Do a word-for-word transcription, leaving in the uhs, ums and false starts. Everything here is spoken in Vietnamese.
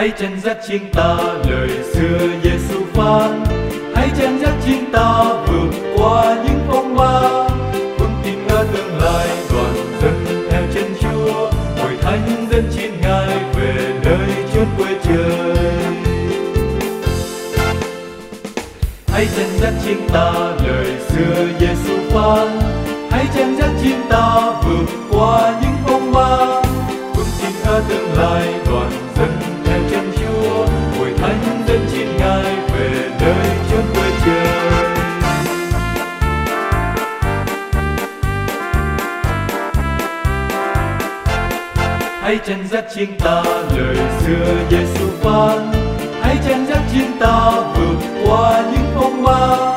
Hãy chân dắt chính ta lời xưa Giêsu phán. Hãy chân dắt chính ta vượt qua những phong ba, vững tin ở tương lai đoàn dân theo chân Chúa. Hội thánh dân chín Ngài về nơi chốn quê trời. Hãy chân dắt chính ta lời xưa Giêsu phán. Hãy chân dắt chính ta vượt qua những phong ba, vững tin ở tương lai đoàn dân theo chân Chúa. Hội thánh dân chín Ngài về nơi chốn quê trời. Hãy chân dắt chính ta lời xưa Giêsu phán. Hãy chân dắt chính ta vượt qua những phong ba,